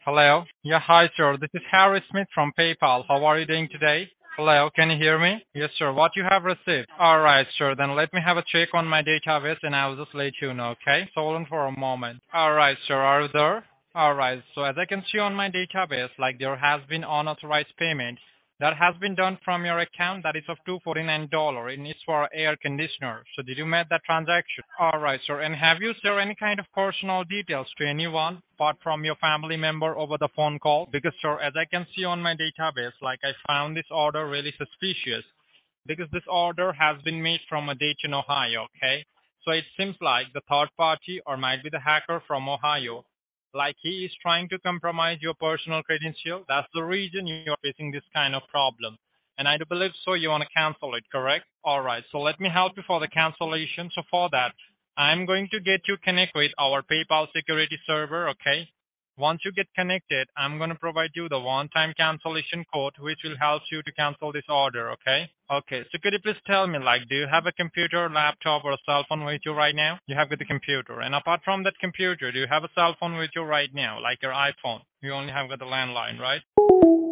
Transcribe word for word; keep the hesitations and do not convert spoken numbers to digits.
Hello. Yeah, hi, sir. This is Harry Smith from PayPal. How are you doing today? Hello, can you hear me? Yes, sir. What you have received? All right, sir. Then let me have a check on my database, and I will just let you know. Okay? So hold on for a moment. All right, sir. Are you there? All right. So as I can see on my database, like there has been unauthorized payment that has been done from your account that is of two hundred forty-nine dollars and it's for air conditioner. So did you make that transaction? All right, sir. And have you shared any kind of personal details to anyone apart from your family member over the phone call? Because, sir, as I can see on my database, like I found this order really suspicious because this order has been made from a Dayton, Ohio, okay? So it seems like the third party or might be the hacker from Ohio, like he is trying to compromise your personal credential. That's the reason you're facing this kind of problem. And I do believe so you want to cancel it, correct? All right. So let me help you for the cancellation. So for that, I'm going to get you connect with our PayPal security server, okay? Once you get connected, I'm going to provide you the one-time cancellation code, which will help you to cancel this order, okay? Okay, so could you please tell me, like, do you have a computer, laptop, or a cell phone with you right now? You have got the computer. And apart from that computer, do you have a cell phone with you right now, like your iPhone? You only have got the landline, right?